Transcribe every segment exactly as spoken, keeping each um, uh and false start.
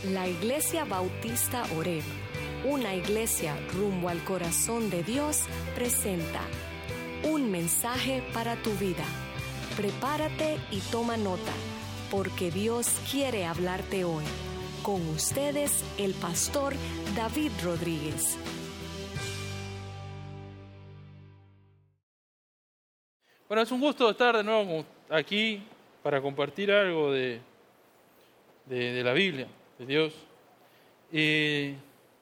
La Iglesia Bautista Oreb, una iglesia rumbo al corazón de Dios, presenta un mensaje para tu vida. Prepárate y toma nota, porque Dios quiere hablarte hoy. Con ustedes, el pastor David Rodríguez. Bueno, es un gusto estar de nuevo aquí para compartir algo de, de, de la Biblia, de Dios. Y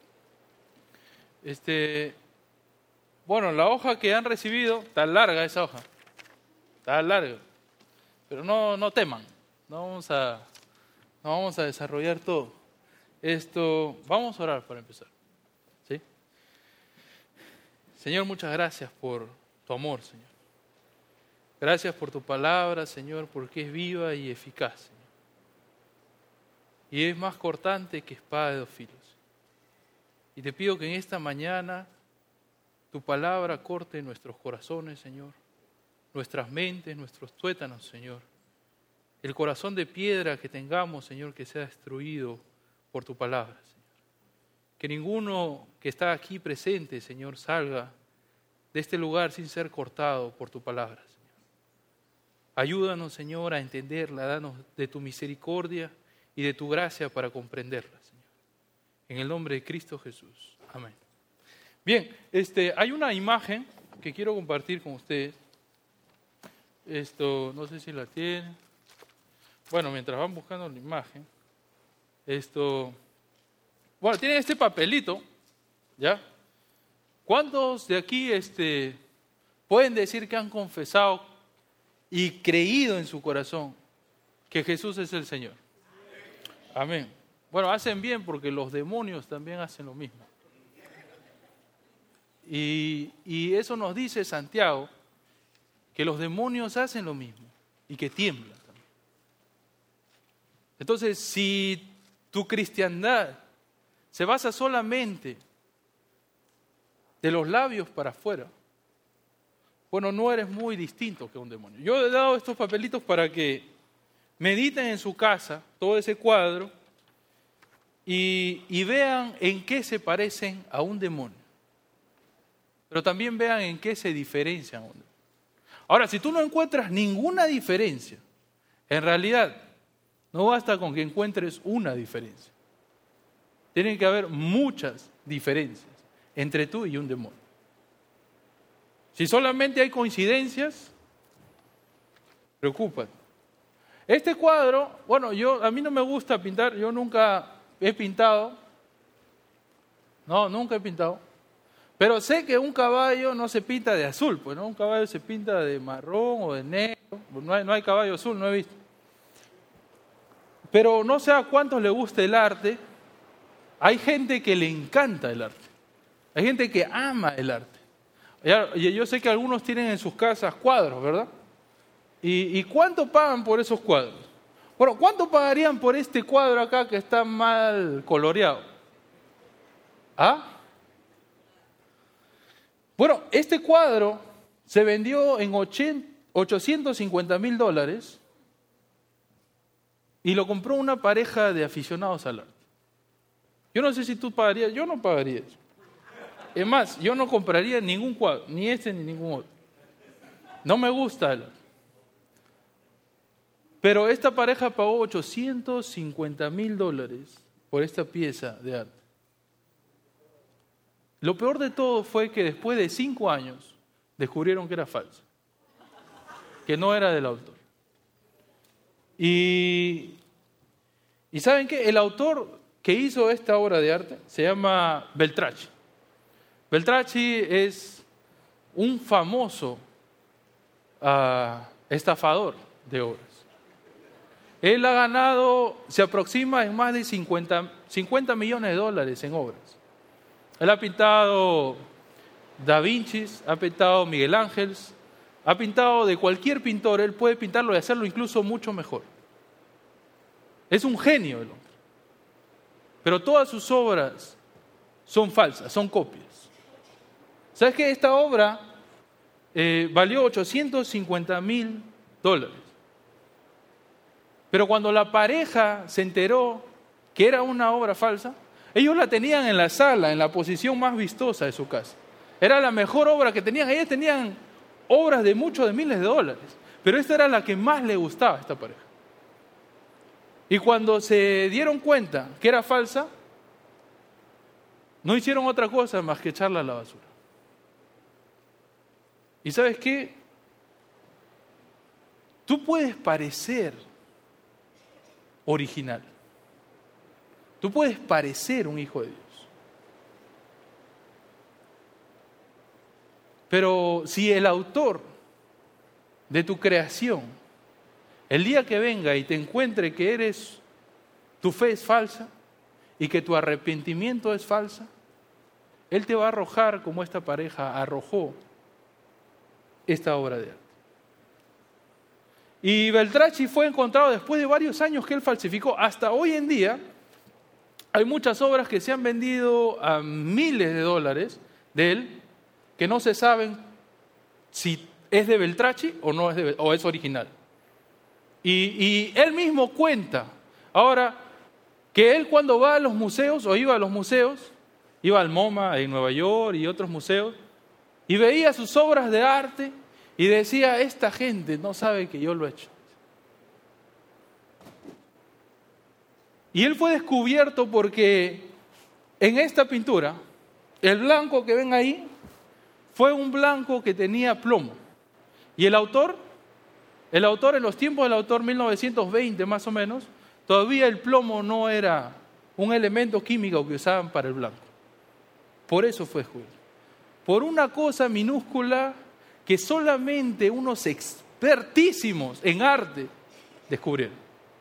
este, bueno, la hoja que han recibido, está larga esa hoja, está larga, pero no, no teman, no vamos a, no vamos a desarrollar todo. Esto, vamos a orar para empezar, ¿sí? Señor, muchas gracias por tu amor, Señor. Gracias por tu palabra, Señor, porque es viva y eficaz, Señor. Y es más cortante que espada de dos filos. Y te pido que en esta mañana tu palabra corte nuestros corazones, Señor, nuestras mentes, nuestros tuétanos, Señor. El corazón de piedra que tengamos, Señor, que sea destruido por tu palabra, Señor. Que ninguno que está aquí presente, Señor, salga de este lugar sin ser cortado por tu palabra, Señor. Ayúdanos, Señor, a entenderla, danos de tu misericordia y de tu gracia para comprenderla, Señor. En el nombre de Cristo Jesús. Amén. Bien, este, hay una imagen que quiero compartir con ustedes. Esto, no sé si la tienen. Bueno, mientras van buscando la imagen. Esto, bueno, tienen este papelito, ¿ya? ¿Cuántos de aquí este, pueden decir que han confesado y creído en su corazón que Jesús es el Señor? Amén. Bueno, hacen bien porque los demonios también hacen lo mismo. Y, y eso nos dice Santiago, que los demonios hacen lo mismo y que tiemblan también. Entonces, si tu cristiandad se basa solamente de los labios para afuera, bueno, no eres muy distinto que un demonio. Yo he dado estos papelitos para que mediten en su casa todo ese cuadro y, y vean en qué se parecen a un demonio. Pero también vean en qué se diferencian a un demonio. Ahora, si tú no encuentras ninguna diferencia, en realidad no basta con que encuentres una diferencia. Tienen que haber muchas diferencias entre tú y un demonio. Si solamente hay coincidencias, preocúpate. Este cuadro, bueno, yo a mí no me gusta pintar, yo nunca he pintado, no, nunca he pintado, pero sé que un caballo no se pinta de azul, pues no, un caballo se pinta de marrón o de negro, no hay, no hay caballo azul, no he visto. Pero no sé a cuántos le gusta el arte, hay gente que le encanta el arte, hay gente que ama el arte. Yo sé que algunos tienen en sus casas cuadros, ¿verdad? ¿Y, y cuánto pagan por esos cuadros? Bueno, ¿cuánto pagarían por este cuadro acá que está mal coloreado? ¿Ah? Bueno, este cuadro se vendió en ochocientos cincuenta mil dólares y lo compró una pareja de aficionados al arte. Yo no sé si tú pagarías, yo no pagaría eso. Es más, yo no compraría ningún cuadro, ni este ni ningún otro. No me gusta el arte. Pero esta pareja pagó ochocientos cincuenta mil dólares por esta pieza de arte. Lo peor de todo fue que después de cinco años descubrieron que era falsa, que no era del autor. Y, y ¿saben qué? El autor que hizo esta obra de arte se llama Beltracchi. Beltracchi es un famoso uh, estafador de obras. Él ha ganado, se aproxima en más de cincuenta, cincuenta millones de dólares en obras. Él ha pintado Da Vinci, ha pintado Miguel Ángel, ha pintado de cualquier pintor, él puede pintarlo y hacerlo incluso mucho mejor. Es un genio el hombre. Pero todas sus obras son falsas, son copias. ¿Sabes qué? Esta obra eh, valió ochocientos cincuenta mil dólares. Pero cuando la pareja se enteró que era una obra falsa, ellos la tenían en la sala, en la posición más vistosa de su casa. Era la mejor obra que tenían. Ellos tenían obras de muchos de miles de dólares, pero esta era la que más le gustaba a esta pareja. Y cuando se dieron cuenta que era falsa, no hicieron otra cosa más que echarla a la basura. ¿Y sabes qué? Tú puedes parecer original. Tú puedes parecer un hijo de Dios. Pero si el autor de tu creación, el día que venga y te encuentre que eres, tu fe es falsa y que tu arrepentimiento es falsa, Él te va a arrojar como esta pareja arrojó esta obra de arte. Y Beltracchi fue encontrado después de varios años que él falsificó. Hasta hoy en día hay muchas obras que se han vendido a miles de dólares de él, que no se saben si es de Beltracchi o no es de, o es original. Y, y él mismo cuenta ahora que él cuando va a los museos o iba a los museos, iba al MoMA en Nueva York y otros museos, y veía sus obras de arte y decía, esta gente no sabe que yo lo he hecho. Y él fue descubierto porque en esta pintura, el blanco que ven ahí, fue un blanco que tenía plomo. Y el autor, el autor en los tiempos del autor, mil novecientos veinte más o menos, todavía el plomo no era un elemento químico que usaban para el blanco. Por eso fue descubierto. Por una cosa minúscula que solamente unos expertísimos en arte descubrieron.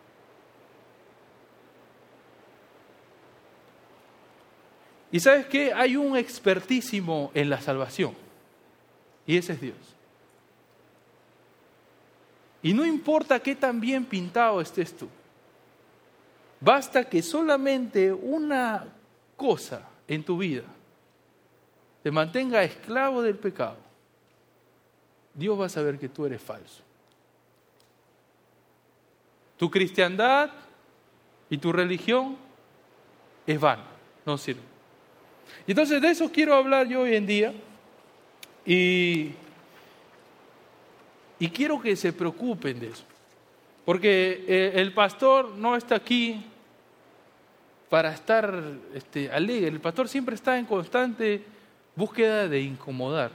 Y ¿sabes qué? Hay un expertísimo en la salvación. Y ese es Dios. Y no importa qué tan bien pintado estés tú. Basta que solamente una cosa en tu vida te mantenga esclavo del pecado. Dios va a saber que tú eres falso. Tu cristiandad y tu religión es vana, no sirve. Entonces de eso quiero hablar yo hoy en día y, y quiero que se preocupen de eso. Porque el pastor no está aquí para estar este, alegre. El pastor siempre está en constante búsqueda de incomodar.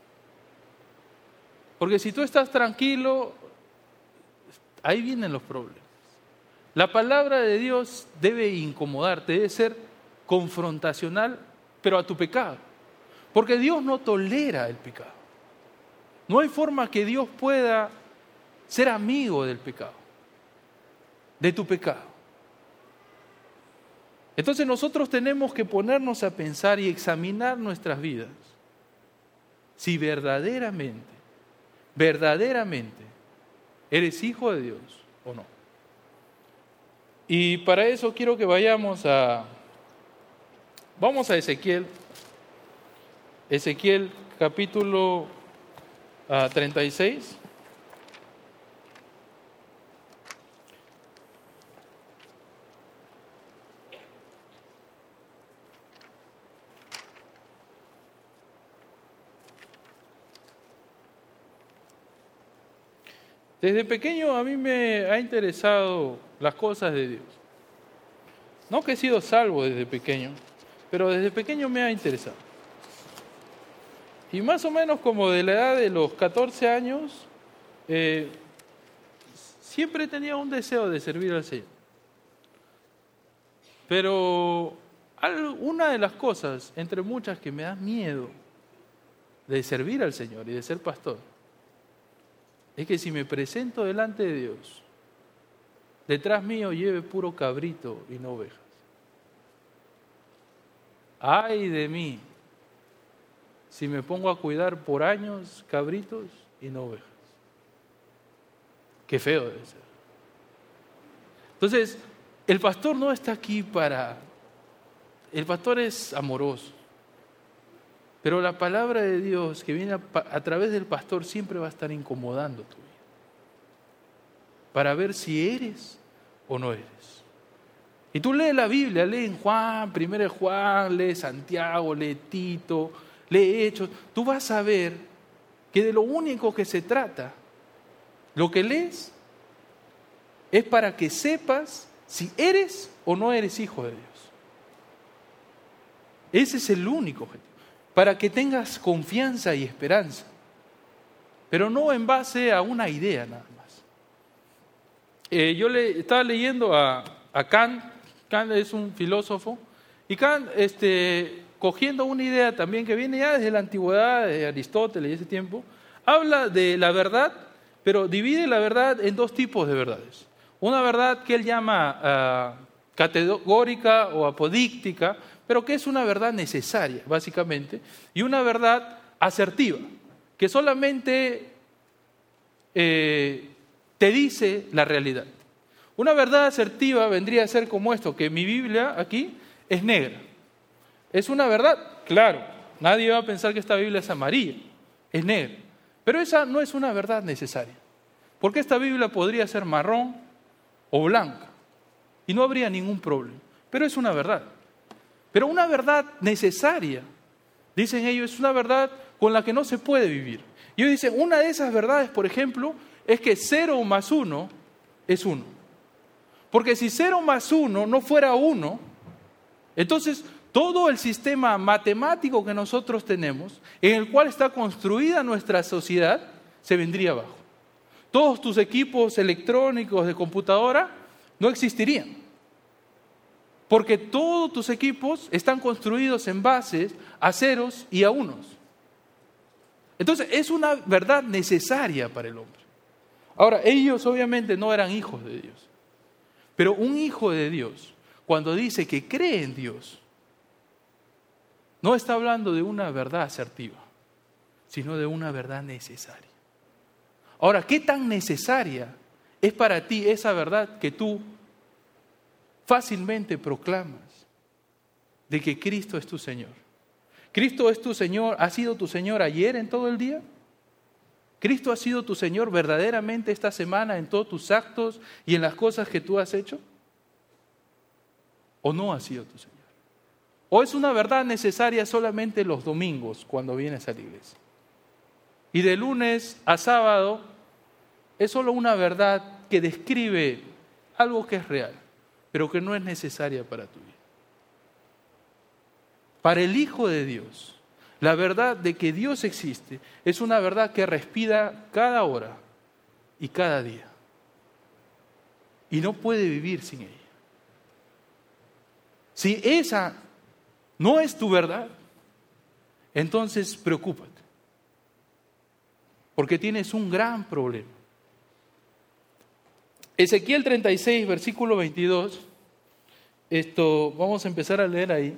Porque si tú estás tranquilo, ahí vienen los problemas. La palabra de Dios debe incomodarte, debe ser confrontacional, pero a tu pecado. Porque Dios no tolera el pecado. No hay forma que Dios pueda ser amigo del pecado, de tu pecado. Entonces nosotros tenemos que ponernos a pensar y examinar nuestras vidas. Si verdaderamente, verdaderamente eres hijo de Dios o no. Y para eso quiero que vayamos a, vamos a Ezequiel, Ezequiel capítulo uh, treinta y seis. Desde pequeño a mí me ha interesado las cosas de Dios. No que he sido salvo desde pequeño, pero desde pequeño me ha interesado. Y más o menos como de la edad de los catorce años, eh, siempre tenía un deseo de servir al Señor. Pero una de las cosas, entre muchas, que me da miedo de servir al Señor y de ser pastor, es que si me presento delante de Dios, detrás mío lleve puro cabrito y no ovejas. Ay de mí, si me pongo a cuidar por años cabritos y no ovejas. Qué feo debe ser. Entonces, el pastor no está aquí para... El pastor es amoroso. Pero la palabra de Dios que viene a, a través del pastor siempre va a estar incomodando tu vida. Para ver si eres o no eres. Y tú lees la Biblia, lees en Juan, primero Juan, lees Santiago, lees Tito, lees Hechos. Tú vas a ver que de lo único que se trata, lo que lees, es para que sepas si eres o no eres hijo de Dios. Ese es el único objetivo. Para que tengas confianza y esperanza. Pero no en base a una idea nada más. Eh, yo le, estaba leyendo a, a Kant. Kant es un filósofo. Y Kant, este, cogiendo una idea también que viene ya desde la antigüedad, de Aristóteles y ese tiempo, habla de la verdad, pero divide la verdad en dos tipos de verdades. Una verdad que él llama uh, categórica o apodíctica, pero que es una verdad necesaria, básicamente, y una verdad asertiva, que solamente eh, te dice la realidad. Una verdad asertiva vendría a ser como esto, que mi Biblia aquí es negra. ¿Es una verdad? Claro, nadie va a pensar que esta Biblia es amarilla, es negra. Pero esa no es una verdad necesaria, porque esta Biblia podría ser marrón o blanca, y no habría ningún problema. Pero es una verdad. Pero una verdad necesaria, dicen ellos, es una verdad con la que no se puede vivir. Y ellos dicen, una de esas verdades, por ejemplo, es que cero más uno es uno. Porque si cero más uno no fuera uno, entonces todo el sistema matemático que nosotros tenemos, en el cual está construida nuestra sociedad, se vendría abajo. Todos tus equipos electrónicos de computadora no existirían. Porque todos tus equipos están construidos en bases a ceros y a unos. Entonces, es una verdad necesaria para el hombre. Ahora, ellos obviamente no eran hijos de Dios. Pero un hijo de Dios, cuando dice que cree en Dios, no está hablando de una verdad asertiva, sino de una verdad necesaria. Ahora, ¿qué tan necesaria es para ti esa verdad que tú fácilmente proclamas de que Cristo es tu Señor? ¿Cristo es tu Señor? ¿Ha sido tu Señor ayer en todo el día? ¿Cristo ha sido tu Señor verdaderamente esta semana en todos tus actos y en las cosas que tú has hecho? ¿O no ha sido tu Señor? ¿O es una verdad necesaria solamente los domingos cuando vienes a la iglesia? Y de lunes a sábado es solo una verdad que describe algo que es real, pero que no es necesaria para tu vida. Para el Hijo de Dios, la verdad de que Dios existe es una verdad que respira cada hora y cada día. Y no puede vivir sin ella. Si esa no es tu verdad, entonces preocúpate. Porque tienes un gran problema. Ezequiel treinta y seis, versículo veintidós. Esto, vamos a empezar a leer ahí.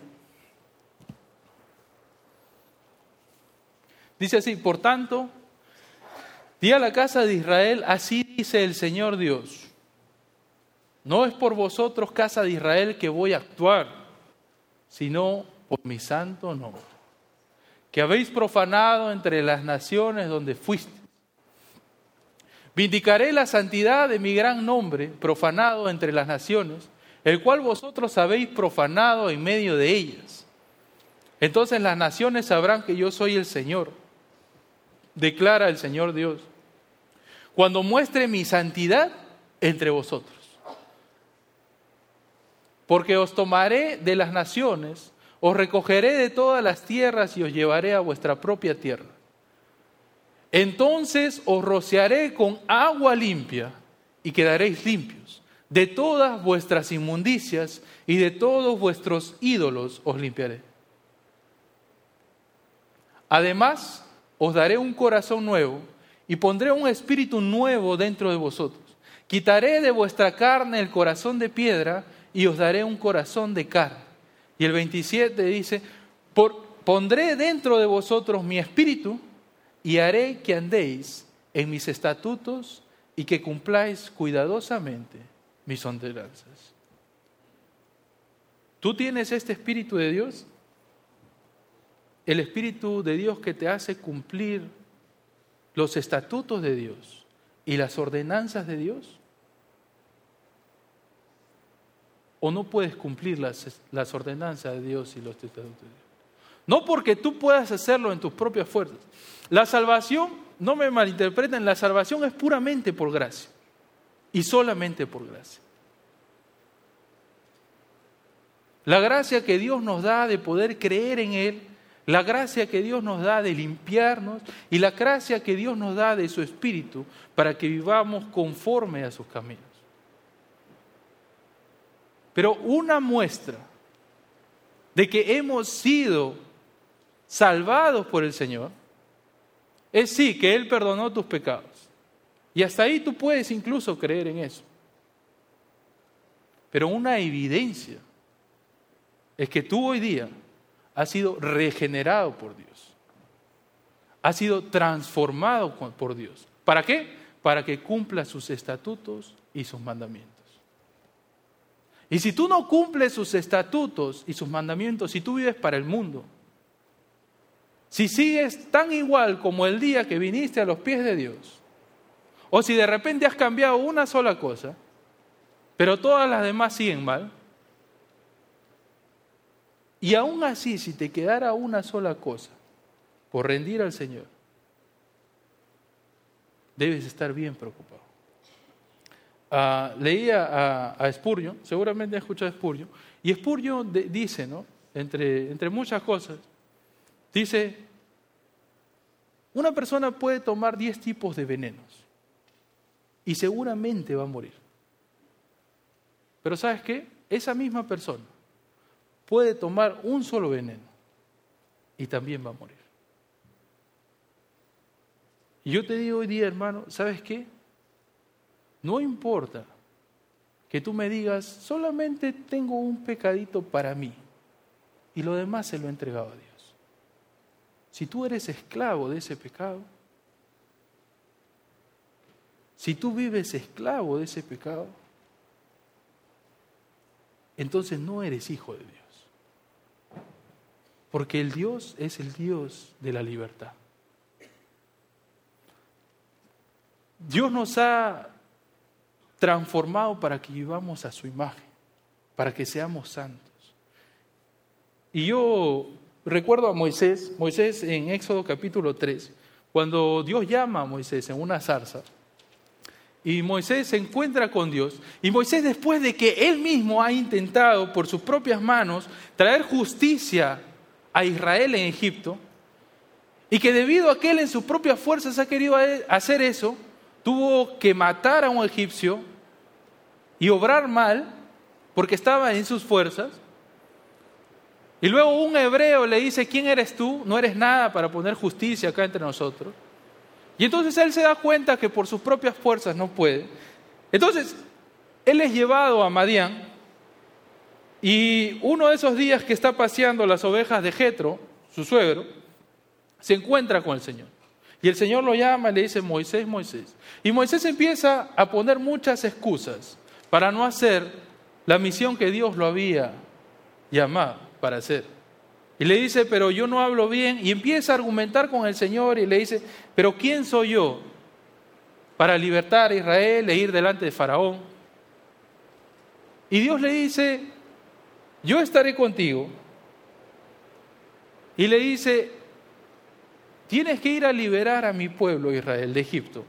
Dice así: por tanto, di a la casa de Israel, así dice el Señor Dios: no es por vosotros, casa de Israel, que voy a actuar, sino por mi santo nombre, que habéis profanado entre las naciones donde fuiste. Vindicaré la santidad de mi gran nombre, profanado entre las naciones, el cual vosotros habéis profanado en medio de ellas. Entonces las naciones sabrán que yo soy el Señor, declara el Señor Dios, cuando muestre mi santidad entre vosotros. Porque os tomaré de las naciones, os recogeré de todas las tierras y os llevaré a vuestra propia tierra. Entonces os rociaré con agua limpia y quedaréis limpios. De todas vuestras inmundicias y de todos vuestros ídolos os limpiaré. Además, os daré un corazón nuevo y pondré un espíritu nuevo dentro de vosotros. Quitaré de vuestra carne el corazón de piedra y os daré un corazón de carne. Y el veintisiete dice: Por, pondré dentro de vosotros mi espíritu y haré que andéis en mis estatutos y que cumpláis cuidadosamente mis ordenanzas. ¿Tú tienes este Espíritu de Dios? El Espíritu de Dios que te hace cumplir los estatutos de Dios y las ordenanzas de Dios. o no puedes cumplir las, las ordenanzas de Dios y los estatutos de Dios. No porque tú puedas hacerlo en tus propias fuerzas. La salvación, no me malinterpreten, la salvación es puramente por gracia y solamente por gracia. La gracia que Dios nos da de poder creer en Él, la gracia que Dios nos da de limpiarnos y la gracia que Dios nos da de su Espíritu para que vivamos conforme a sus caminos. Pero una muestra de que hemos sido salvados por el Señor es sí, que Él perdonó tus pecados. Y hasta ahí tú puedes incluso creer en eso. Pero una evidencia es que tú hoy día has sido regenerado por Dios. Has sido transformado por Dios. ¿Para qué? Para que cumpla sus estatutos y sus mandamientos. Y si tú no cumples sus estatutos y sus mandamientos, si tú vives para el mundo, si sigues tan igual como el día que viniste a los pies de Dios, o si de repente has cambiado una sola cosa, pero todas las demás siguen mal, y aún así, si te quedara una sola cosa por rendir al Señor, debes estar bien preocupado. Uh, leía a, a Spurgeon, seguramente has escuchado a Spurgeon, y Spurgeon de, dice, ¿no? entre, entre muchas cosas, dice, una persona puede tomar diez tipos de venenos y seguramente va a morir. Pero ¿sabes qué? Esa misma persona puede tomar un solo veneno y también va a morir. Y yo te digo hoy día, hermano, ¿sabes qué? No importa que tú me digas, solamente tengo un pecadito para mí y lo demás se lo he entregado a Dios. Si tú eres esclavo de ese pecado, si tú vives esclavo de ese pecado, entonces no eres hijo de Dios. Porque el Dios es el Dios de la libertad. Dios nos ha transformado para que vivamos a su imagen, para que seamos santos. Y yo recuerdo a Moisés, Moisés en Éxodo capítulo tres, cuando Dios llama a Moisés en una zarza, y Moisés se encuentra con Dios, y Moisés, después de que él mismo ha intentado por sus propias manos traer justicia a Israel en Egipto, y que debido a que él en sus propias fuerzas ha querido hacer eso, tuvo que matar a un egipcio y obrar mal, porque estaba en sus fuerzas. Y luego un hebreo le dice, ¿quién eres tú? No eres nada para poner justicia acá entre nosotros. Y entonces él se da cuenta que por sus propias fuerzas no puede. Entonces, él es llevado a Madián, y uno de esos días que está paseando las ovejas de Jetro, su suegro, se encuentra con el Señor. Y el Señor lo llama y le dice, Moisés, Moisés. Y Moisés empieza a poner muchas excusas para no hacer la misión que Dios lo había llamado para hacer. Y le dice, pero yo no hablo bien. Y empieza a argumentar con el Señor y le dice, pero ¿quién soy yo para libertar a Israel e ir delante de Faraón? Y Dios le dice, yo estaré contigo. Y le dice, tienes que ir a liberar a mi pueblo Israel de Egipto.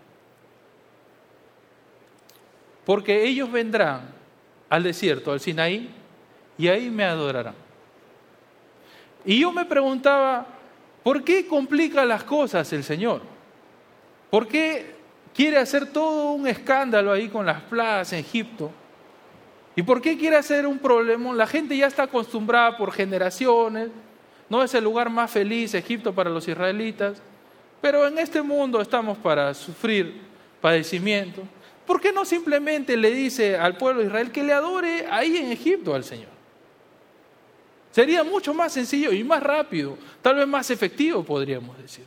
Porque ellos vendrán al desierto, al Sinaí, y ahí me adorarán. Y yo me preguntaba, ¿por qué complica las cosas el Señor? ¿Por qué quiere hacer todo un escándalo ahí con las plagas en Egipto? ¿Y por qué quiere hacer un problema? La gente ya está acostumbrada por generaciones. No es el lugar más feliz, Egipto, para los israelitas. Pero en este mundo estamos para sufrir padecimiento. ¿Por qué no simplemente le dice al pueblo de Israel que le adore ahí en Egipto al Señor? Sería mucho más sencillo y más rápido, tal vez más efectivo, podríamos decir.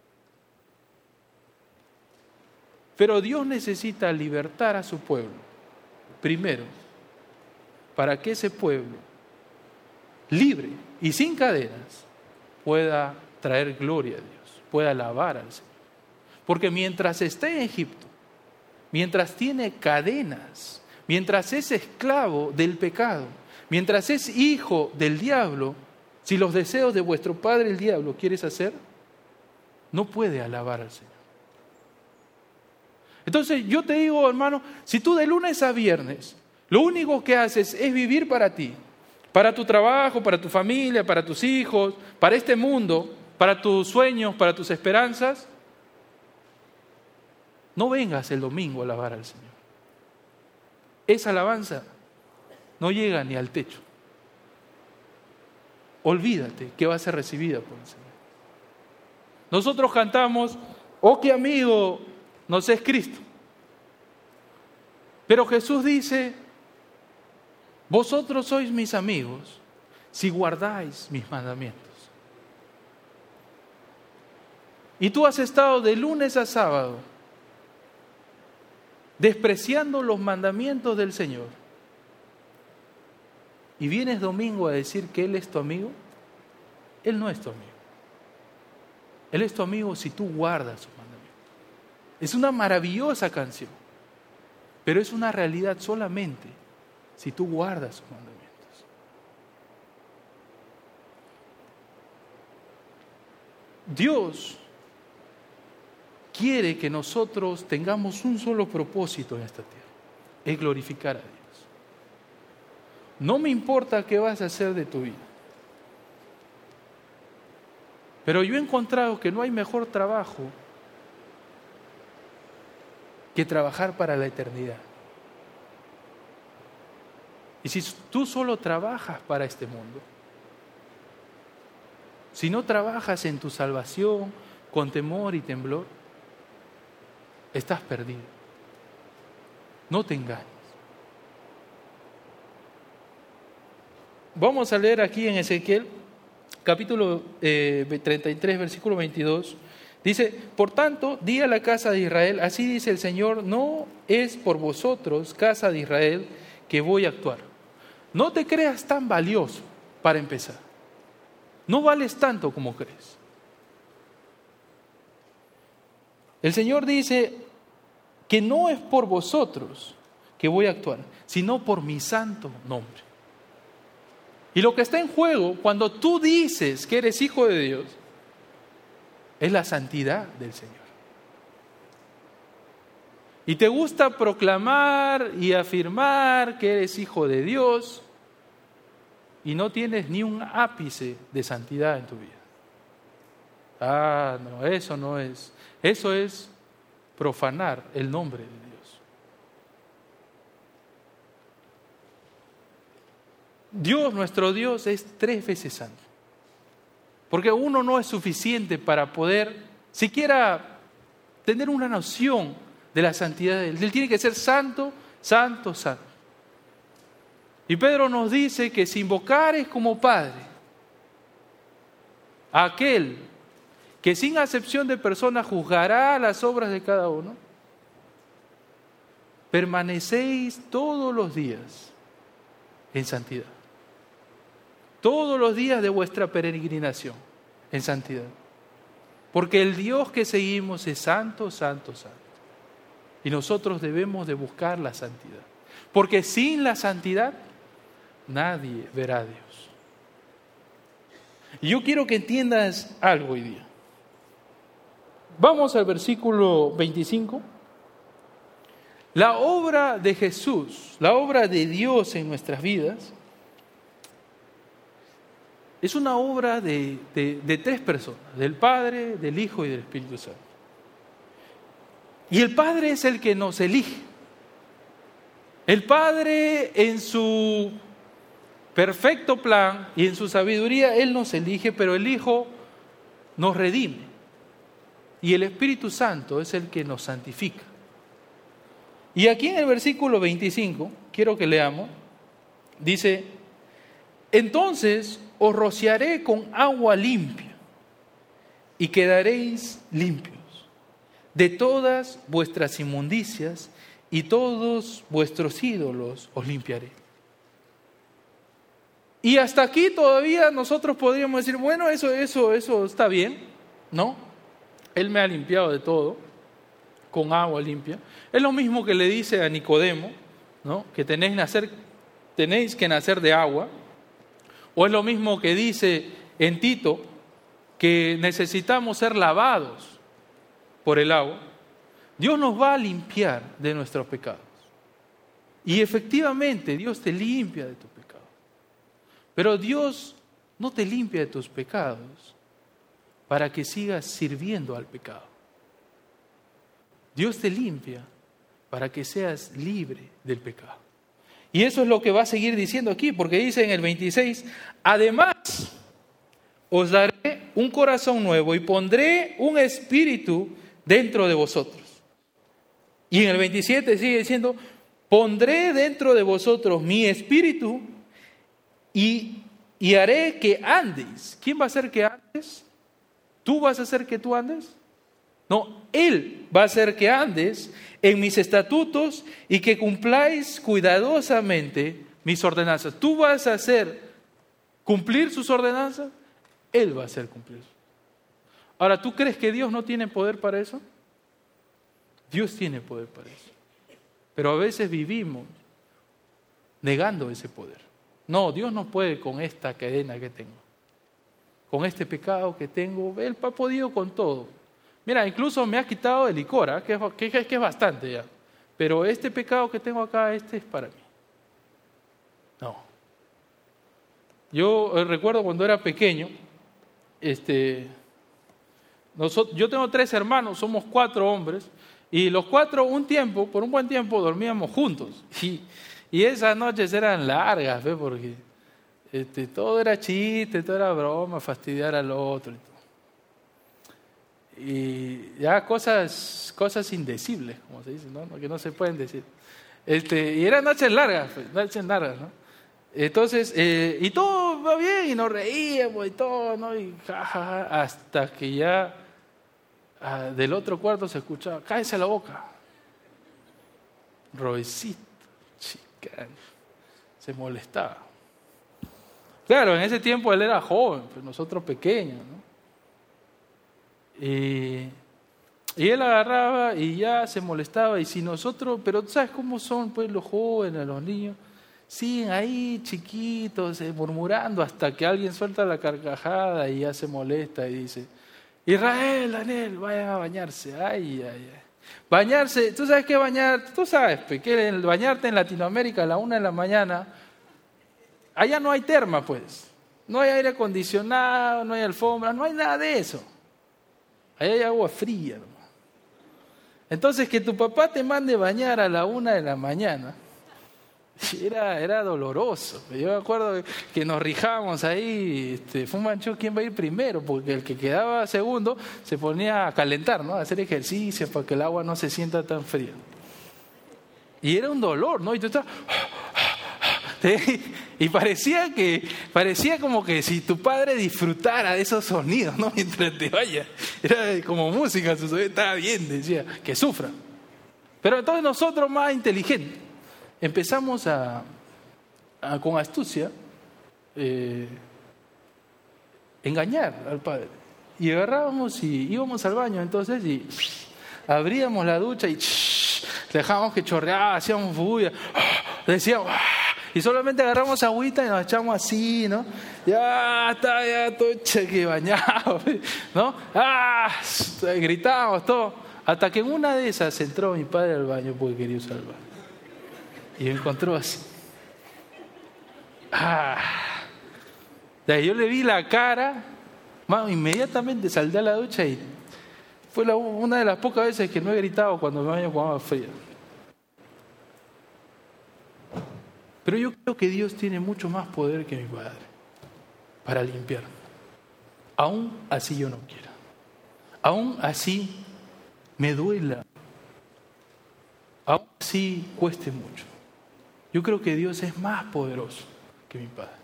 Pero Dios necesita libertar a su pueblo, primero, para que ese pueblo, libre y sin cadenas, pueda traer gloria a Dios, pueda alabar al Señor. Porque mientras esté en Egipto, mientras tiene cadenas, mientras es esclavo del pecado, mientras es hijo del diablo, si los deseos de vuestro padre el diablo quieres hacer, no puede alabar al Señor. Entonces yo te digo, hermano, si tú de lunes a viernes lo único que haces es vivir para ti, para tu trabajo, para tu familia, para tus hijos, para este mundo, para tus sueños, para tus esperanzas, no vengas el domingo a alabar al Señor. Esa alabanza no llega ni al techo. Olvídate que va a ser recibida por el Señor. Nosotros cantamos, oh qué amigo nos es Cristo. Pero Jesús dice, vosotros sois mis amigos si guardáis mis mandamientos. Y tú has estado de lunes a sábado despreciando los mandamientos del Señor. Y vienes domingo a decir que Él es tu amigo. Él no es tu amigo. Él es tu amigo si tú guardas sus mandamientos. Es una maravillosa canción, pero es una realidad solamente si tú guardas sus mandamientos. Dios quiere que nosotros tengamos un solo propósito en esta tierra, es glorificar a Dios. No me importa qué vas a hacer de tu vida, pero yo he encontrado que no hay mejor trabajo que trabajar para la eternidad. Y si tú solo trabajas para este mundo, si no trabajas en tu salvación con temor y temblor, estás perdido. No te engañes. Vamos a leer aquí en Ezequiel, capítulo eh, treinta y tres, versículo veintidós. Dice, por tanto, di a la casa de Israel, así dice el Señor, no es por vosotros, casa de Israel, que voy a actuar. No te creas tan valioso para empezar. No vales tanto como crees. El Señor dice que no es por vosotros que voy a actuar, sino por mi santo nombre. Y lo que está en juego cuando tú dices que eres hijo de Dios es la santidad del Señor. Y te gusta proclamar y afirmar que eres hijo de Dios y no tienes ni un ápice de santidad en tu vida. Ah, no, eso no es. Eso es profanar el nombre de Dios. Dios, nuestro Dios, es tres veces santo. Porque uno no es suficiente para poder siquiera tener una noción de la santidad de Él. Él tiene que ser santo, santo, santo. Y Pedro nos dice que si invocares como Padre a aquel que sin acepción de persona juzgará las obras de cada uno, permanecéis todos los días en santidad. Todos los días de vuestra peregrinación en santidad. Porque el Dios que seguimos es santo, santo, santo. Y nosotros debemos de buscar la santidad. Porque sin la santidad nadie verá a Dios. Y yo quiero que entiendas algo hoy día. Vamos al versículo veinticinco. La obra de Jesús, la obra de Dios en nuestras vidas, es una obra de, de, de tres personas, del Padre, del Hijo y del Espíritu Santo. Y el Padre es el que nos elige. El Padre en su perfecto plan y en su sabiduría, Él nos elige, pero el Hijo nos redime. Y el Espíritu Santo es el que nos santifica. Y aquí en el versículo veinticinco, quiero que leamos, dice, entonces os rociaré con agua limpia y quedaréis limpios de todas vuestras inmundicias y todos vuestros ídolos os limpiaré. Y hasta aquí todavía nosotros podríamos decir, bueno, eso, eso, eso está bien, ¿no? Él me ha limpiado de todo con agua limpia. Es lo mismo que le dice a Nicodemo, ¿no? Que tenéis, nacer, tenéis que nacer de agua. O es lo mismo que dice en Tito, que necesitamos ser lavados por el agua. Dios nos va a limpiar de nuestros pecados. Y efectivamente Dios te limpia de tus pecados. Pero Dios no te limpia de tus pecados para que sigas sirviendo al pecado. Dios te limpia para que seas libre del pecado. Y eso es lo que va a seguir diciendo aquí, porque dice en el veintiséis, además os daré un corazón nuevo y pondré un espíritu dentro de vosotros. Y en el veintisiete sigue diciendo, pondré dentro de vosotros mi espíritu y, y haré que andéis. ¿Quién va a hacer que andes? ¿Tú vas a hacer que tú andes? No, Él va a hacer que andes en mis estatutos y que cumpláis cuidadosamente mis ordenanzas. ¿Tú vas a hacer cumplir sus ordenanzas? Él va a hacer cumplir. Ahora, ¿tú crees que Dios no tiene poder para eso? Dios tiene poder para eso. Pero a veces vivimos negando ese poder. No, Dios no puede con esta cadena que tengo. Con este pecado que tengo. Él ha podido con todo. Mira, incluso me ha quitado el licor, ¿eh? que, es, que, que es bastante ya. Pero este pecado que tengo acá, este es para mí. No. Yo recuerdo cuando era pequeño, este, nosotros, yo tengo tres hermanos, somos cuatro hombres, y los cuatro un tiempo, por un buen tiempo, dormíamos juntos. Y, y esas noches eran largas, ¿ves? Porque este, todo era chiste, todo era broma, fastidiar al otro. Y ya cosas, cosas indecibles, como se dice, ¿no? Que no se pueden decir. Este, y eran noches largas, pues, noches largas, ¿no? Entonces, eh, y todo va bien, y nos reíamos y todo, ¿no? Y ja, ja, ja, hasta que ya ah, del otro cuarto se escuchaba, cállese la boca. Roycito, chica, se molestaba. Claro, en ese tiempo él era joven, pues nosotros pequeños, ¿no? Y, y él agarraba y ya se molestaba. Y si nosotros, pero ¿sabes cómo son pues los jóvenes, los niños? Siguen ahí chiquitos, eh, murmurando hasta que alguien suelta la carcajada y ya se molesta y dice, Israel, Daniel, vayan a bañarse. Ay, ay, ay. Bañarse, ¿tú sabes qué bañar? Tú sabes pues, que el bañarte en Latinoamérica a la una de la mañana, allá no hay terma pues, no hay aire acondicionado, no hay alfombra, no hay nada de eso. Ahí hay agua fría, hermano. Entonces, que tu papá te mande bañar a la una de la mañana, era, era doloroso. Yo me acuerdo que nos rijábamos ahí, este, fuman show, ¿quién va a ir primero? Porque el que quedaba segundo se ponía a calentar, ¿no? A hacer ejercicio para que el agua no se sienta tan fría. Y era un dolor, ¿no? Y tú estabas... Y parecía que parecía como que si tu padre disfrutara de esos sonidos, ¿no? Mientras te vaya, era como música, su sonido estaba bien, decía, que sufra. Pero entonces nosotros más inteligentes empezamos a, a con astucia eh, engañar al padre. Y agarrábamos y íbamos al baño entonces y abríamos la ducha y dejábamos que chorreara, hacíamos bulla, decíamos... Y solamente agarramos agüita y nos echamos así, ¿no? Ya está, ya estoy cheque bañado, ¿no? ¡Ah! Gritábamos todo. Hasta que en una de esas entró mi padre al baño porque quería usar el baño. Y me encontró así. ¡Ah! De ahí yo le vi la cara, mano, inmediatamente salté a la ducha y fue la, una de las pocas veces que no he gritado cuando me baño con agua fría. Pero yo creo que Dios tiene mucho más poder que mi padre para limpiar. Aún así yo no quiera. Aún así me duela. Aún así cueste mucho. Yo creo que Dios es más poderoso que mi padre.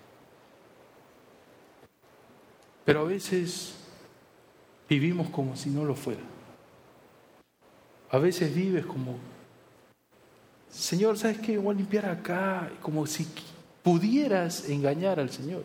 Pero a veces vivimos como si no lo fuera. A veces vives como... Señor, ¿sabes qué? Voy a limpiar acá, como si pudieras engañar al Señor.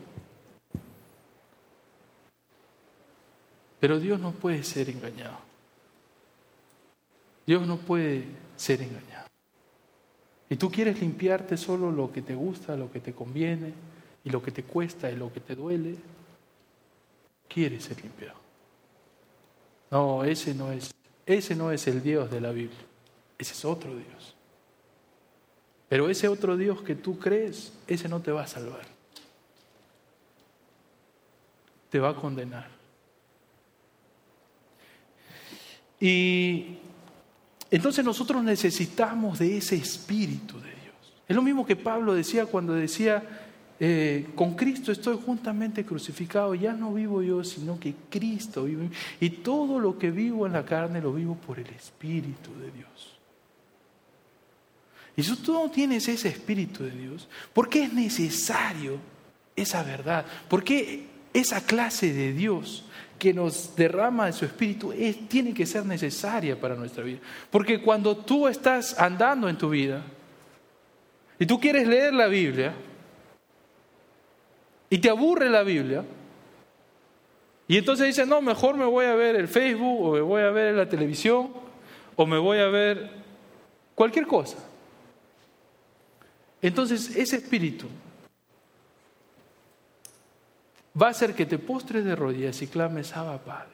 Pero Dios no puede ser engañado. Dios no puede ser engañado. Y tú quieres limpiarte solo lo que te gusta, lo que te conviene, y lo que te cuesta y lo que te duele. Quieres ser limpiado. No, ese no es, ese no es el Dios de la Biblia. Ese es otro Dios. Pero ese otro Dios que tú crees, ese no te va a salvar. Te va a condenar. Y entonces nosotros necesitamos de ese Espíritu de Dios. Es lo mismo que Pablo decía cuando decía, eh, con Cristo estoy juntamente crucificado, ya no vivo yo, sino que Cristo vive en mí. Y todo lo que vivo en la carne lo vivo por el Espíritu de Dios. Y si tú no tienes ese Espíritu de Dios, ¿por qué es necesario esa verdad? ¿Por qué esa clase de Dios que nos derrama de su Espíritu es, tiene que ser necesaria para nuestra vida? Porque cuando tú estás andando en tu vida y tú quieres leer la Biblia y te aburre la Biblia, y entonces dices, no, mejor me voy a ver el Facebook o me voy a ver la televisión o me voy a ver cualquier cosa. Entonces ese espíritu va a hacer que te postres de rodillas y clames, Abba, Padre,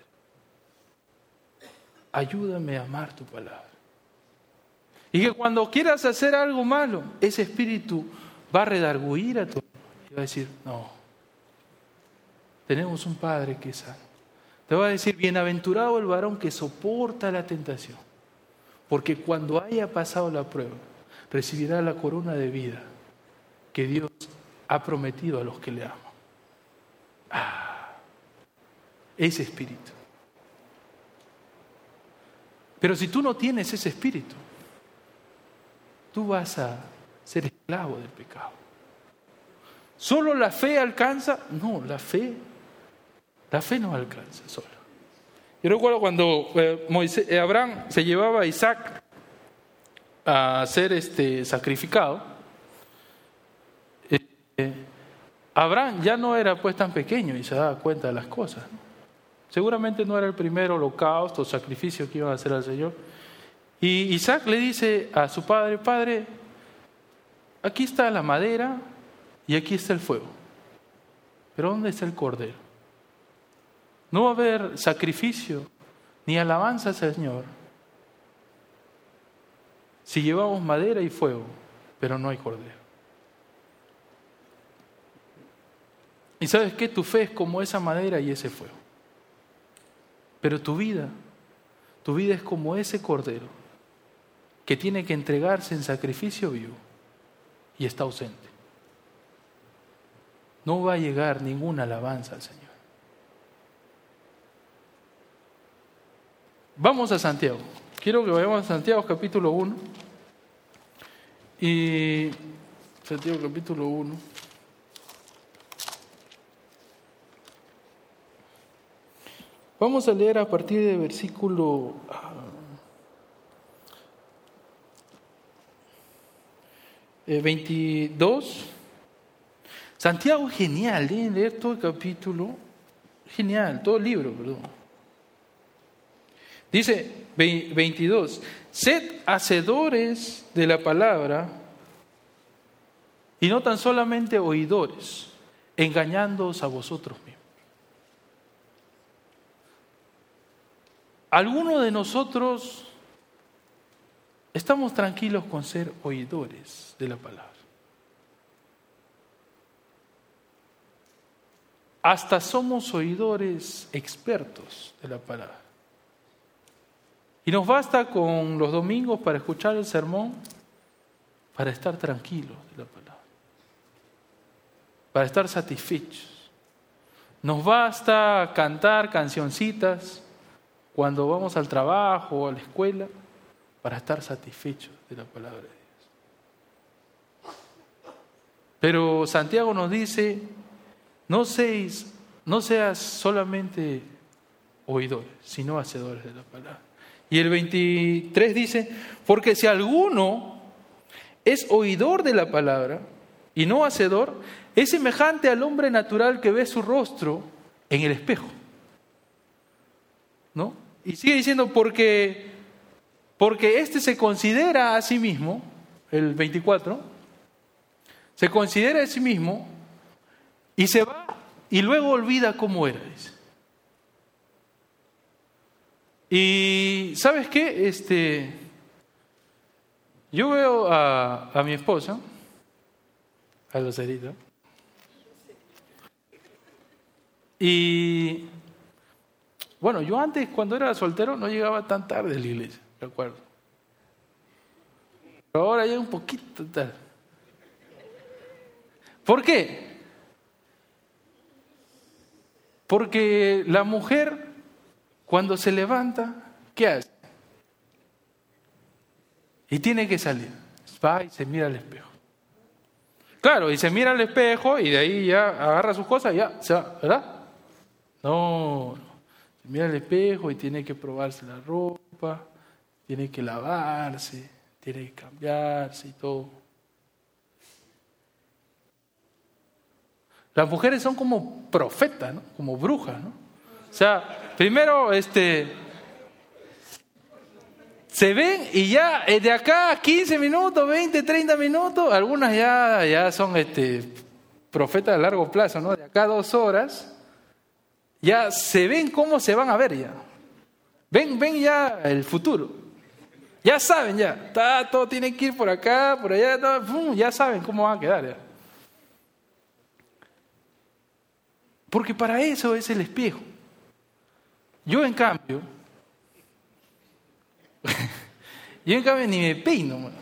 ayúdame a amar tu palabra. Y que cuando quieras hacer algo malo, ese espíritu va a redarguir a tu alma y va a decir, no, tenemos un Padre que es sano. Te va a decir, bienaventurado el varón que soporta la tentación, porque cuando haya pasado la prueba, recibirá la corona de vida que Dios ha prometido a los que le aman. Ah, ese espíritu. Pero si tú no tienes ese espíritu, tú vas a ser esclavo del pecado. ¿Solo la fe alcanza? No, la fe, la fe no alcanza sola. Yo recuerdo cuando eh, Moisés, eh, Abraham se llevaba a Isaac a ser este, sacrificado. Eh, Abraham ya no era pues tan pequeño y se daba cuenta de las cosas, ¿no? Seguramente no era el primer holocausto o sacrificio que iban a hacer al Señor. Y Isaac le dice a su padre, padre, aquí está la madera y aquí está el fuego. Pero ¿dónde está el cordero? No va a haber sacrificio ni alabanza al Señor si llevamos madera y fuego, pero no hay cordero. ¿Y sabes qué? Tu fe es como esa madera y ese fuego. Pero tu vida, tu vida es como ese cordero que tiene que entregarse en sacrificio vivo y está ausente. No va a llegar ninguna alabanza al Señor. Vamos a Santiago. Quiero que vayamos a Santiago capítulo uno. Y Santiago capítulo uno. Vamos a leer a partir del versículo veintidós. Santiago es genial, ¿eh? Leer todo el capítulo. Genial, todo el libro, perdón. Dice veintidós, sed hacedores de la palabra y no tan solamente oidores, engañándoos a vosotros mismos. Algunos de nosotros estamos tranquilos con ser oidores de la palabra. Hasta somos oidores expertos de la palabra. Y nos basta con los domingos para escuchar el sermón, para estar tranquilos de la palabra, para estar satisfechos. Nos basta cantar cancioncitas cuando vamos al trabajo o a la escuela, para estar satisfechos de la palabra de Dios. Pero Santiago nos dice, no seis, no seas solamente oidores, sino hacedores de la palabra. Y el veintitrés dice, porque si alguno es oidor de la palabra y no hacedor, es semejante al hombre natural que ve su rostro en el espejo, ¿no? Y sigue diciendo, porque, porque éste se considera a sí mismo, el veinticuatro, se considera a sí mismo y se va y luego olvida cómo era, dice. Y ¿sabes qué? Este, yo veo a, a mi esposa, a Lucerito, y bueno, yo antes cuando era soltero no llegaba tan tarde a la iglesia, recuerdo. Pero ahora ya un poquito tarde. ¿Por qué? Porque la mujer, cuando se levanta, ¿qué hace? Y tiene que salir. Va y se mira al espejo. Claro, y se mira al espejo y de ahí ya agarra sus cosas y ya se va, ¿verdad? No, se mira al espejo y tiene que probarse la ropa, tiene que lavarse, tiene que cambiarse y todo. Las mujeres son como profetas, ¿no? Como brujas, ¿no? O sea, primero, este, se ven y ya de acá a quince minutos, veinte, treinta minutos, algunas ya, ya son este, profetas a largo plazo, ¿no? De acá a dos horas, ya se ven cómo se van a ver ya. Ven, ven ya el futuro. Ya saben ya, está, todo tiene que ir por acá, por allá, todo, ¡pum! Ya saben cómo van a quedar ya. Porque para eso es el espejo. Yo en cambio, yo en cambio ni me peino, man.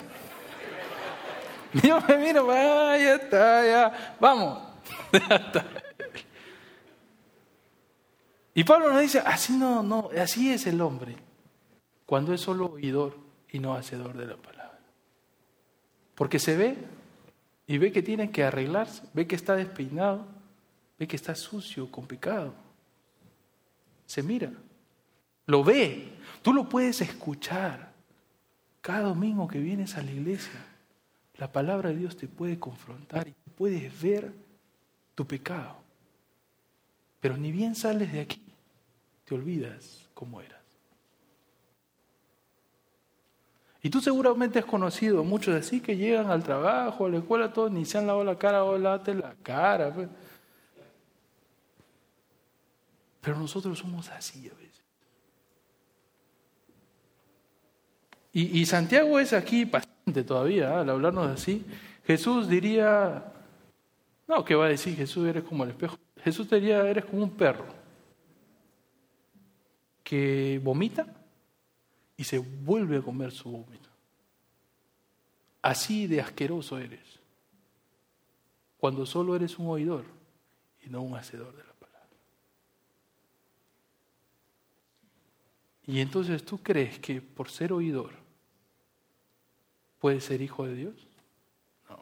Yo me miro, ah, ya está, ya, vamos. Ya está. Y Pablo nos dice, así no, no, así es el hombre, cuando es solo oidor y no hacedor de la palabra. Porque se ve y ve que tiene que arreglarse, ve que está despeinado, ve que está sucio, con pecado. Se mira, lo ve, tú lo puedes escuchar. Cada domingo que vienes a la iglesia, la palabra de Dios te puede confrontar y puedes ver tu pecado. Pero ni bien sales de aquí, te olvidas cómo eras. Y tú seguramente has conocido a muchos así que llegan al trabajo, a la escuela, todos ni se han lavado la cara o lávate la cara. Pues. Pero nosotros somos así a veces. Y, y Santiago es aquí paciente todavía, ¿eh? Al hablarnos así. Jesús diría, no, ¿qué va a decir Jesús? Eres como el espejo. Jesús diría, eres como un perro que vomita y se vuelve a comer su vómito. Así de asqueroso eres, cuando solo eres un oidor y no un hacedor de la palabra. Y entonces, ¿tú crees que por ser oidor puedes ser hijo de Dios? No.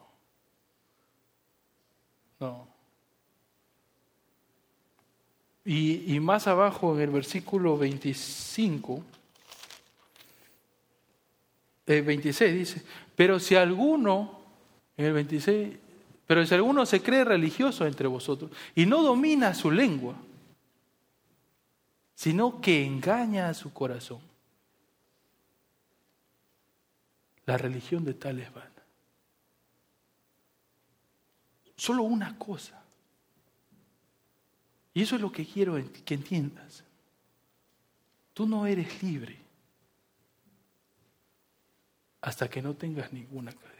No. Y, y más abajo en el versículo veinticinco, eh, veintiséis dice, pero si alguno, en el veintiséis, pero si alguno se cree religioso entre vosotros y no domina su lengua, sino que engaña a su corazón, la religión de tal es vana. Solo una cosa. Y eso es lo que quiero que entiendas. Tú no eres libre hasta que no tengas ninguna cadena.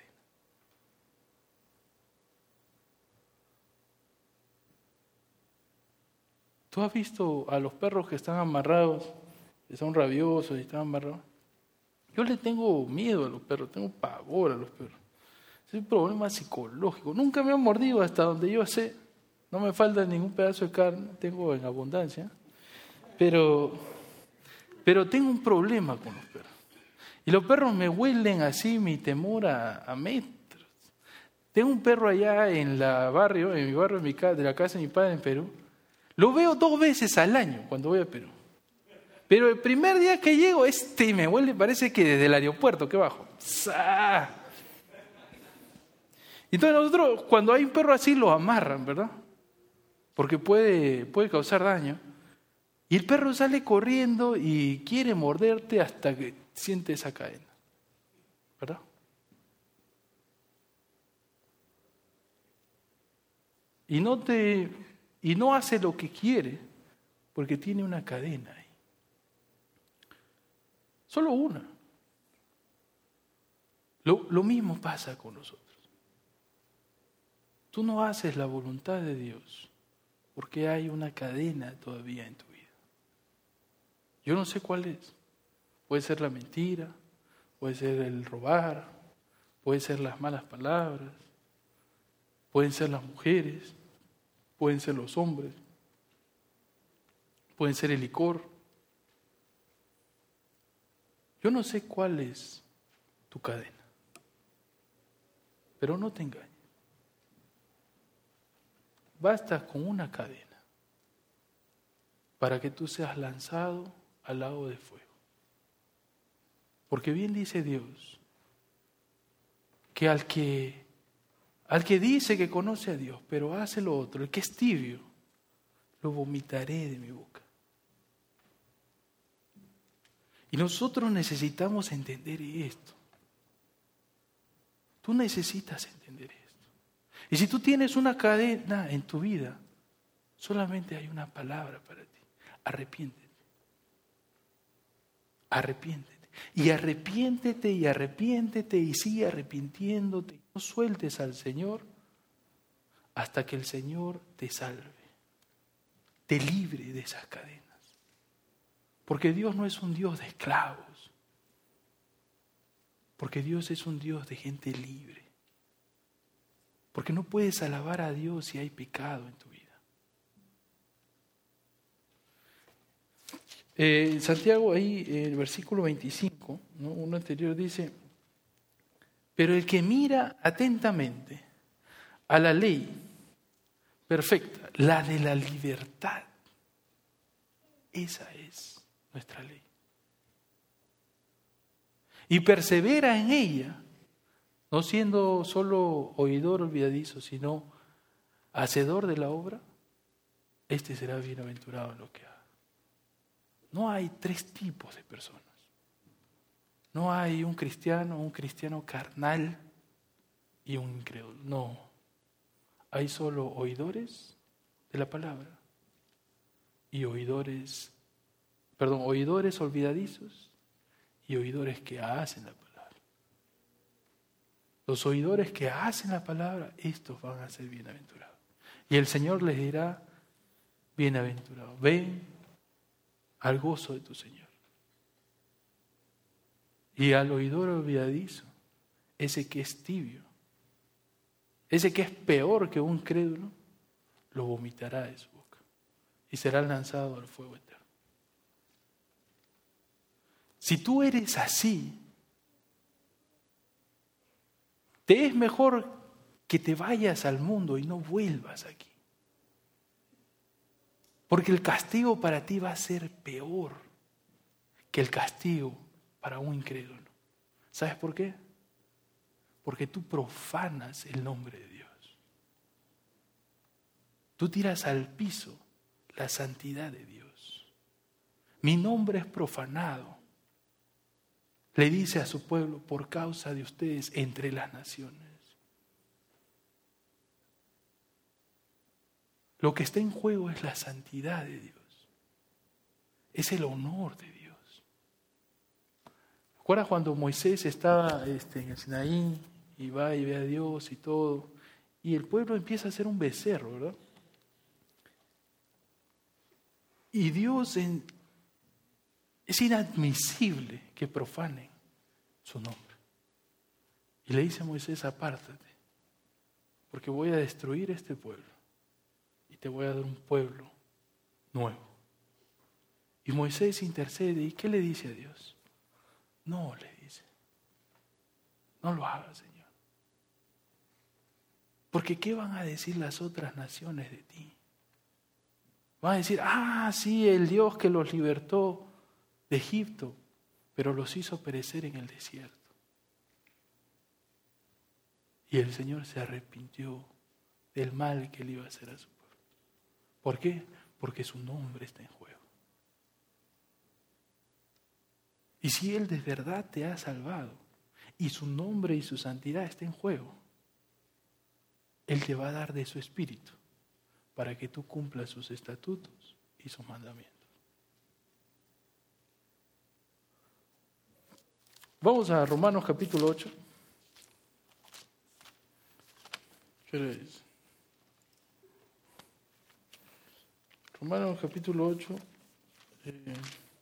¿Tú has visto a los perros que están amarrados, que son rabiosos y están amarrados? Yo le tengo miedo a los perros, tengo pavor a los perros. Es un problema psicológico. Nunca me han mordido hasta donde yo sé. No me falta ningún pedazo de carne, tengo en abundancia. Pero, pero tengo un problema con los perros. Y los perros me huelen así, mi temor a, a metros. Tengo un perro allá en la barrio, en mi barrio, en mi casa, de la casa de mi padre en Perú. Lo veo dos veces al año cuando voy a Perú. Pero el primer día que llego, este me huele, parece que desde el aeropuerto que bajo. ¡Sah! Entonces nosotros, cuando hay un perro así, lo amarran, ¿verdad? Porque puede, puede causar daño. Y el perro sale corriendo y quiere morderte hasta que siente esa cadena. ¿Verdad? Y no, te, y no hace lo que quiere porque tiene una cadena ahí. Solo una. Lo, lo mismo pasa con nosotros. Tú no haces la voluntad de Dios porque hay una cadena todavía en tu vida. Yo no sé cuál es. Puede ser la mentira, puede ser el robar, puede ser las malas palabras, pueden ser las mujeres, pueden ser los hombres, pueden ser el licor. Yo no sé cuál es tu cadena, pero no te engañes. Basta con una cadena para que tú seas lanzado al lago de fuego. Porque bien dice Dios que al que al que dice que conoce a Dios, pero hace lo otro, el que es tibio, lo vomitaré de mi boca. Y nosotros necesitamos entender esto. Tú necesitas entender esto. Y si tú tienes una cadena en tu vida, solamente hay una palabra para ti. Arrepiéntete. Arrepiéntete. Y arrepiéntete y arrepiéntete y sigue arrepintiéndote. No sueltes al Señor hasta que el Señor te salve, te libre de esas cadenas. Porque Dios no es un Dios de esclavos. Porque Dios es un Dios de gente libre. Porque no puedes alabar a Dios si hay pecado en tu vida. Eh, Santiago ahí, en el versículo veinticinco, ¿no? Uno anterior dice, pero el que mira atentamente a la ley perfecta, la de la libertad, esa es nuestra ley. Y persevera en ella, no siendo solo oidor olvidadizo, sino hacedor de la obra, este será bienaventurado en lo que haga. No hay tres tipos de personas. No hay un cristiano, un cristiano carnal y un incrédulo. No. Hay solo oidores de la palabra y oidores, perdón, oidores olvidadizos y oidores que hacen la palabra. Los oidores que hacen la palabra, estos van a ser bienaventurados. Y el Señor les dirá, bienaventurados, ven al gozo de tu Señor. Y al oidor olvidadizo, ese que es tibio, ese que es peor que un crédulo, lo vomitará de su boca y será lanzado al fuego eterno. Si tú eres así, te es mejor que te vayas al mundo y no vuelvas aquí. Porque el castigo para ti va a ser peor que el castigo para un incrédulo. ¿Sabes por qué? Porque tú profanas el nombre de Dios. Tú tiras al piso la santidad de Dios. Mi nombre es profanado, le dice a su pueblo, por causa de ustedes entre las naciones. Lo que está en juego es la santidad de Dios. Es el honor de Dios. ¿Recuerdas cuando Moisés estaba este, en el Sinaí y va y ve a Dios y todo? Y el pueblo empieza a hacer un becerro, ¿verdad? Y Dios en, es inadmisible que profanen su nombre. Y le dice a Moisés, apártate, porque voy a destruir este pueblo. Y te voy a dar un pueblo nuevo. Y Moisés intercede. ¿Y qué le dice a Dios? No, le dice. No lo hagas, Señor. Porque ¿qué van a decir las otras naciones de ti? Van a decir, ah, sí, el Dios que los libertó de Egipto, pero los hizo perecer en el desierto. Y el Señor se arrepintió del mal que le iba a hacer a su pueblo. ¿Por qué? Porque su nombre está en juego. Y si Él de verdad te ha salvado y su nombre y su santidad está en juego, Él te va a dar de su espíritu para que tú cumplas sus estatutos y sus mandamientos. Vamos a Romanos capítulo ocho. ¿Qué hora es? Romanos capítulo ocho. Eh,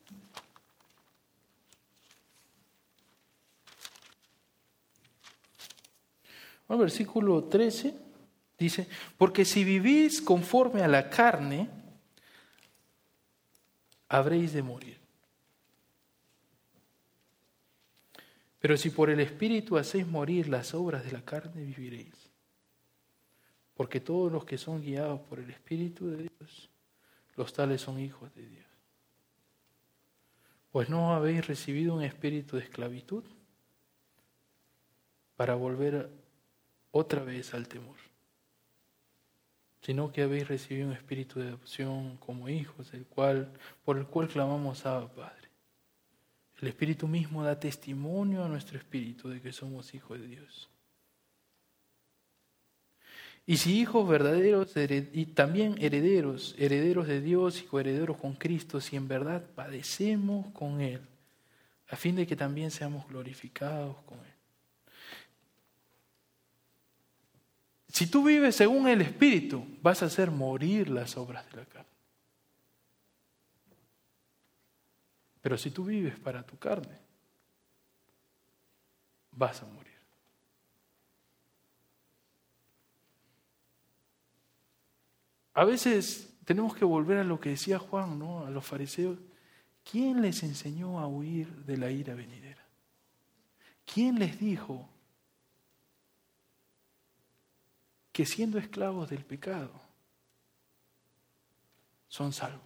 al versículo trece dice, porque si vivís conforme a la carne, habréis de morir. Pero si por el Espíritu hacéis morir las obras de la carne, viviréis. Porque todos los que son guiados por el Espíritu de Dios, los tales son hijos de Dios. Pues no habéis recibido un espíritu de esclavitud para volver otra vez al temor, sino que habéis recibido un espíritu de adopción como hijos, el cual, por el cual clamamos Abba, Padre. El Espíritu mismo da testimonio a nuestro espíritu de que somos hijos de Dios. Y si hijos verdaderos y también herederos, herederos de Dios y coherederos con Cristo, si en verdad padecemos con Él, a fin de que también seamos glorificados con Él. Si tú vives según el Espíritu, vas a hacer morir las obras de la carne. Pero si tú vives para tu carne, vas a morir. A veces tenemos que volver a lo que decía Juan, ¿no? A los fariseos. ¿Quién les enseñó a huir de la ira venidera? ¿Quién les dijo que siendo esclavos del pecado son salvos?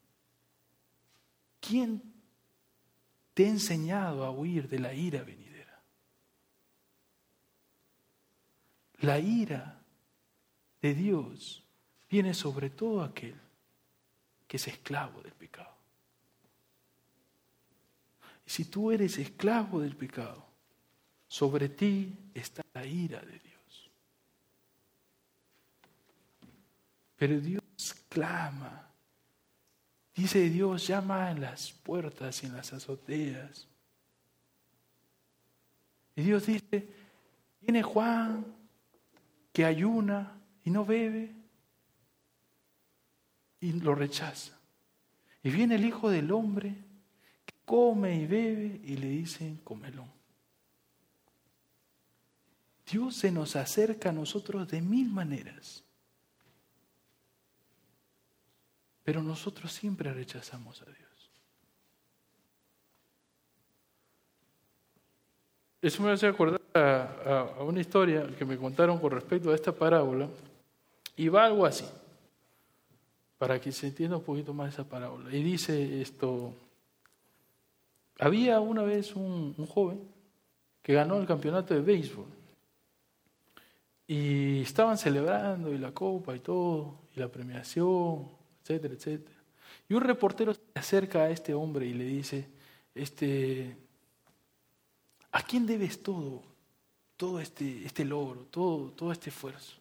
¿Quién te ha enseñado a huir de la ira venidera? La ira de Dios viene sobre todo aquel que es esclavo del pecado. Y si tú eres esclavo del pecado, sobre ti está la ira de Dios. Pero Dios clama. Dice Dios, llama en las puertas y en las azoteas. Y Dios dice, viene Juan que ayuna y no bebe y lo rechaza. Y viene el Hijo del Hombre que come y bebe y le dicen comelón. Dios se nos acerca a nosotros de mil maneras. Pero nosotros siempre rechazamos a Dios. Eso me hace acordar a, a, a una historia que me contaron con respecto a esta parábola. Y va algo así, para que se entienda un poquito más esa parábola. Y dice esto, había una vez un, un joven que ganó el campeonato de béisbol. Y estaban celebrando y la copa y todo, y la premiación, etcétera, etcétera. Y un reportero se acerca a este hombre y le dice, este, ¿a quién debes todo, todo este, este logro, todo, todo este esfuerzo?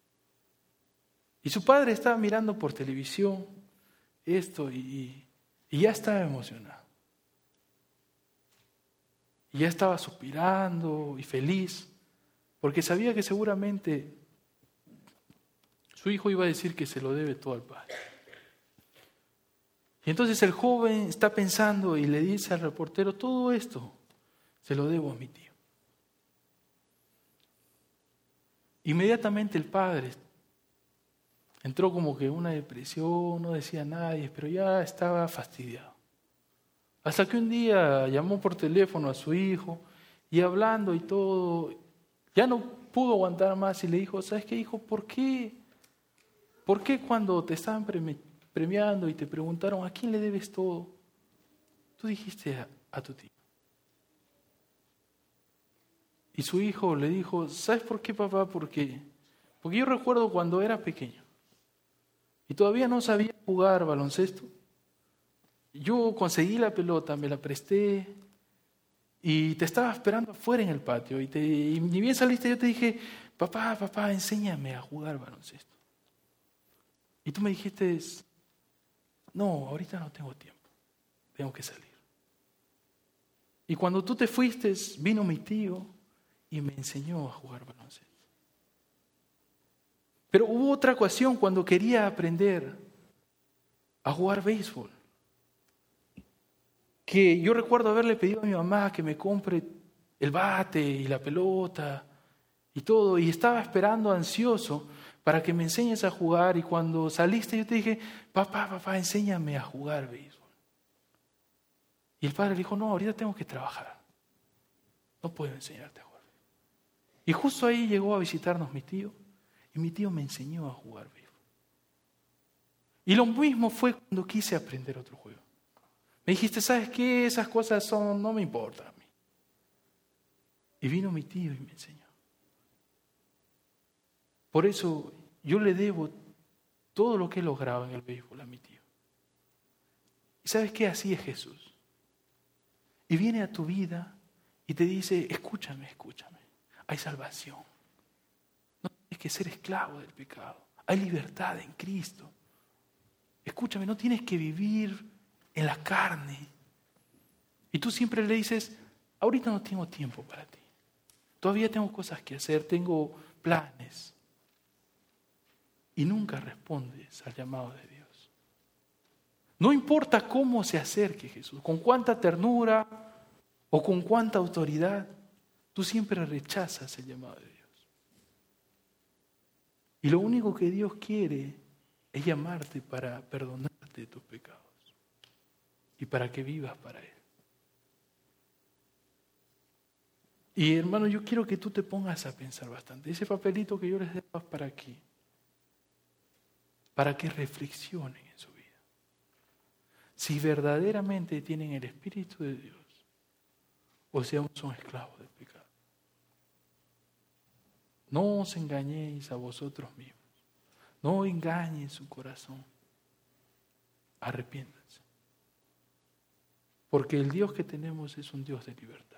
Y su padre estaba mirando por televisión esto y, y ya estaba emocionado. Y ya estaba suspirando y feliz, porque sabía que seguramente su hijo iba a decir que se lo debe todo al padre. Y entonces el joven está pensando y le dice al reportero, todo esto se lo debo a mi tío. Inmediatamente el padre entró como que en una depresión, no decía a nadie, pero ya estaba fastidiado. Hasta que un día llamó por teléfono a su hijo y hablando y todo, ya no pudo aguantar más y le dijo, ¿sabes qué, hijo? ¿Por qué? ¿Por qué cuando te estaban premiando y te preguntaron a quién le debes todo, tú dijiste a, a tu tío? Y su hijo le dijo, ¿sabes por qué, papá? Porque, porque yo recuerdo cuando era pequeño y todavía no sabía jugar baloncesto. Yo conseguí la pelota, me la presté y te estaba esperando afuera en el patio. Y, te, y ni bien saliste, yo te dije, papá, papá, enséñame a jugar baloncesto. Y tú me dijiste, no, ahorita no tengo tiempo, tengo que salir. Y cuando tú te fuiste, vino mi tío y me enseñó a jugar baloncesto. Pero hubo otra ocasión cuando quería aprender a jugar béisbol, que yo recuerdo haberle pedido a mi mamá que me compre el bate y la pelota y todo, y estaba esperando ansioso para que me enseñes a jugar, y cuando saliste yo te dije, papá, papá, enséñame a jugar béisbol. Y el padre le dijo, no, ahorita tengo que trabajar, no puedo enseñarte a jugar. Y justo ahí llegó a visitarnos mi tío, y mi tío me enseñó a jugar béisbol. Y lo mismo fue cuando quise aprender otro juego. Me dijiste, ¿sabes qué? Esas cosas son, no me importan a mí. Y vino mi tío y me enseñó. Por eso yo le debo todo lo que he logrado en el béisbol a mi tío. ¿Y sabes qué? Así es Jesús. Y viene a tu vida y te dice, escúchame, escúchame. Hay salvación. No tienes que ser esclavo del pecado. Hay libertad en Cristo. Escúchame, no tienes que vivir en la carne. Y tú siempre le dices, ahorita no tengo tiempo para ti. Todavía tengo cosas que hacer, tengo planes. Y nunca respondes al llamado de Dios. No importa cómo se acerque Jesús, con cuánta ternura o con cuánta autoridad, tú siempre rechazas el llamado de Dios. Y lo único que Dios quiere es llamarte para perdonarte tus pecados y para que vivas para Él. Y hermano, yo quiero que tú te pongas a pensar bastante. Ese papelito que yo les dejo es para aquí, para que reflexionen en su vida. Si verdaderamente tienen el Espíritu de Dios o si aún son esclavos del pecado. No os engañéis a vosotros mismos. No engañen su corazón. Arrepiéntanse. Porque el Dios que tenemos es un Dios de libertad.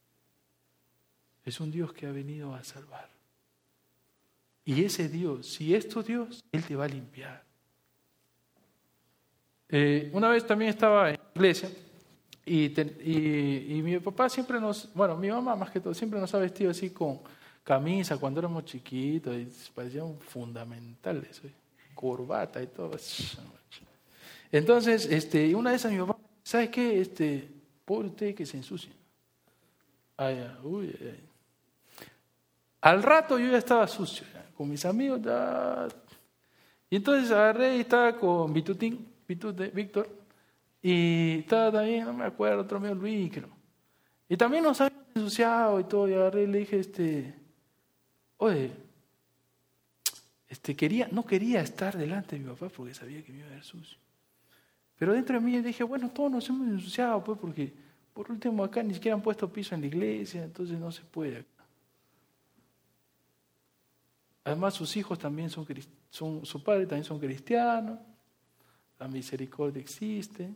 Es un Dios que ha venido a salvar. Y ese Dios, si es tu Dios, Él te va a limpiar. Eh, una vez también estaba en la iglesia y, te, y, y mi papá siempre nos, bueno, mi mamá más que todo, siempre nos ha vestido así con camisa cuando éramos chiquitos y parecía un fundamental eso, corbata y todo. Entonces, este, una vez a mi papá, ¿sabes qué? Este, pobre usted que se ensucia. Ay, uy, ay. Al rato yo ya estaba sucio, ya, con mis amigos. Ya. Y entonces agarré y estaba con Vitutín, Vitute, Víctor, y estaba también, no me acuerdo, otro amigo Luis, creo. Y también nos habíamos ensuciado y todo, y agarré y le dije, este, oye, este, quería, no quería estar delante de mi papá porque sabía que me iba a ver sucio. Pero dentro de mí dije, bueno, todos nos hemos ensuciado, pues, porque por último acá ni siquiera han puesto piso en la iglesia, entonces no se puede acá. Además sus hijos también son, son su padre también son cristianos, la misericordia existe.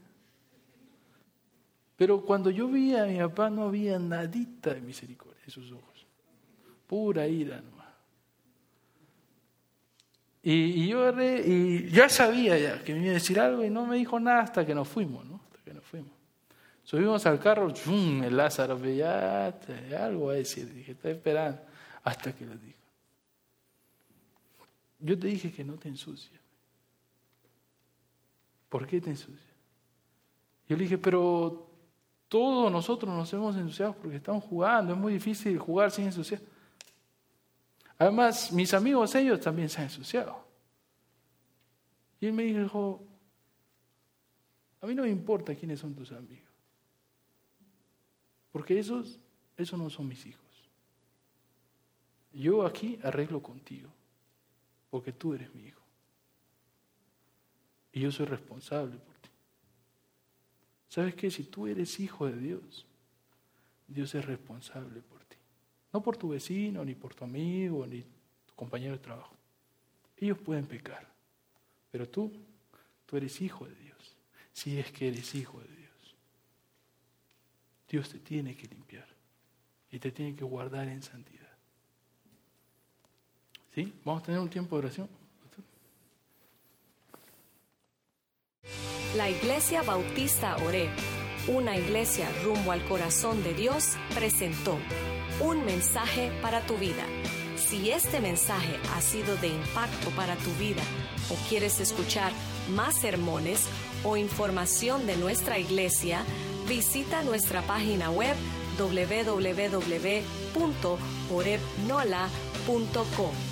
Pero cuando yo vi a mi papá no había nadita de misericordia en sus ojos, pura ira nomás. Y, y yo agarré, y ya sabía ya que me iba a decir algo y no me dijo nada hasta que nos fuimos, ¿no? Hasta que nos fuimos. Subimos al carro, ¡zum! El Lázaro, ya, algo va a decir, dije, está esperando hasta que lo dijo. Yo te dije que no te ensucias. ¿Por qué te ensucias? Yo le dije, pero todos nosotros nos hemos ensuciado porque estamos jugando, es muy difícil jugar sin ensuciar. Además, mis amigos, ellos también se han ensuciado. Y él me dijo, a mí no me importa quiénes son tus amigos, porque esos, esos no son mis hijos. Yo aquí arreglo contigo, porque tú eres mi hijo. Y yo soy responsable por ti. ¿Sabes qué? Si tú eres hijo de Dios, Dios es responsable por ti. No por tu vecino, ni por tu amigo, ni tu compañero de trabajo. Ellos pueden pecar, pero tú, tú eres hijo de Dios. Si es que eres hijo de Dios, Dios te tiene que limpiar y te tiene que guardar en santidad. ¿Sí? Vamos a tener un tiempo de oración. La Iglesia Bautista Oreb, una iglesia rumbo al corazón de Dios, presentó un mensaje para tu vida. Si este mensaje ha sido de impacto para tu vida o quieres escuchar más sermones o información de nuestra iglesia, visita nuestra página web doble u doble u doble u punto oreb nola punto com.